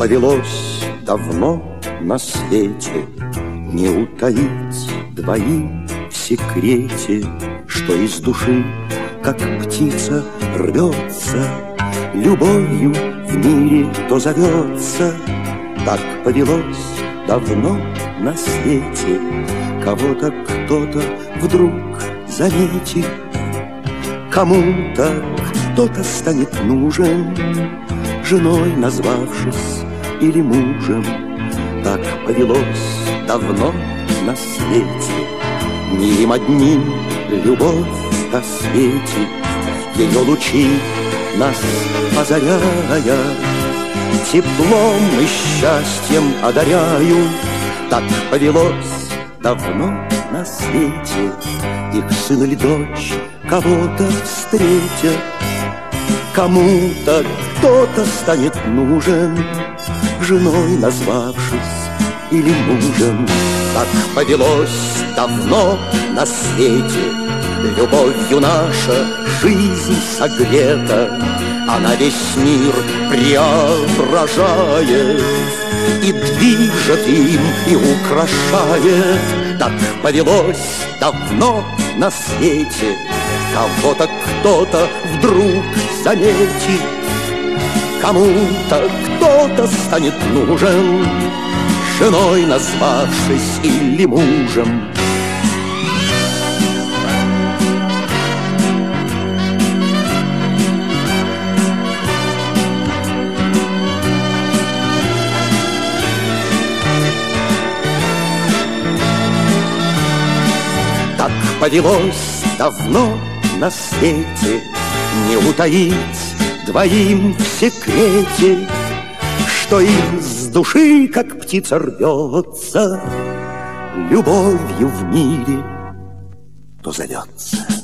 повелось давно на свете не утаить двоим в секрете, что из души, как птица, рвется, любовью в мире то зовется. Так повелось давно на свете, кого-то кто-то вдруг заметит, кому-то кто-то станет нужен, женой назвавшись или мужем. Так повелось давно на свете, не им одним любовь осветит, ее лучи нас озаряя, теплом и счастьем одаряют. Так повелось давно на свете, их сын или дочь кого-то встретят, кому-то кто-то станет нужен, женой назвавшись или мужем. Так повелось давно на свете, любовью наша жизнь согрета, она весь мир преображает и движет им, и украшает. Так повелось давно на свете, кого-то кто-то вдруг заметит, кому-то кто-то станет нужен, женой назвавшись или мужем. Так повелось давно на свете, не утаить двоим в секрете, что из души, как птица, рвется, любовью в мире то зовется.